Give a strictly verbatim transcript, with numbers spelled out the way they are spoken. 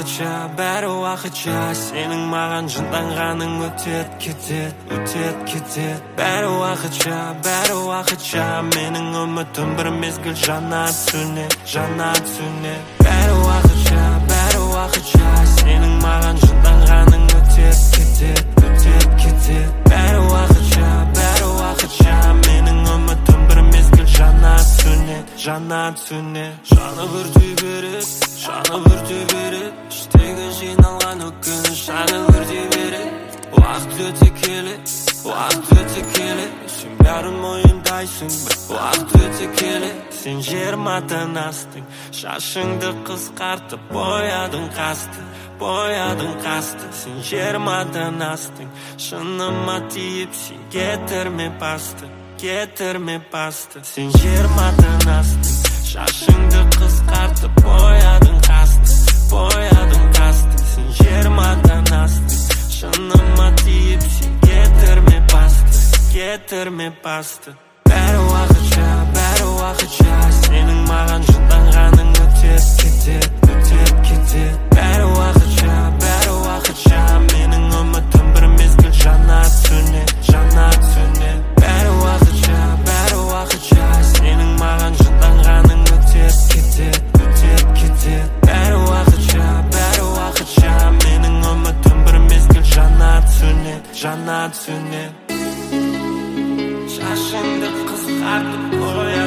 уақытша, бәрі уақытша. Сенің маған жынданғаның өтет кетет, өтет кетет. Бәрі уақытша, бәрі уақытша. Менің үмітім бір мезгіл жанат сөнет, жанат сөнет. Бәрі уақытша, бәрі уақытша. Сенің маған жынданғаның өтет кетет, өтет кетет. Бәрі уақытша, бәрі уақытша. Менің үмітім бір мезгіл жанат сөнет, жанат сөнет. Жаны өртей береді, жаны өртей береді. Іштегі жиналған өкініш жаны өртей береді. Уақыт өте келе, уақыт өте келе. Сен бәрін мойындайсың, бір уақыт өте келе. Сен жиырмадан астың, шашыңды қысқартып боядың қасты, боядың қасты. Сен жиырмадан астың, шыныма тиіп сен кетірме басты, кетірме басты. Сен жиырмадан астың, шашыңды қысқартып боядың қасты, боядың қасты. Сен жиырмадан астың, шыныма тиіп сен кетірме басты, кетірме басты. Бәрі уақытша, бәрі уақытша. Сенің маған жынданғаның өтет кетет, өтет кетет. Бәрі уақытша, бәрі уақытша. Менің үмітім бір мезгіл жанат сөнет, жанат сөнет. Бәрі уақытша, бәрі уақытша. Сенің маған жынданғаның өтет кетет, өтет кетет. Бәрі уақытша, бәрі уақытша. Менің үмітім бір мезгіл жанат сөнет, жанат сөнет. Шашыңды қысқартып қоя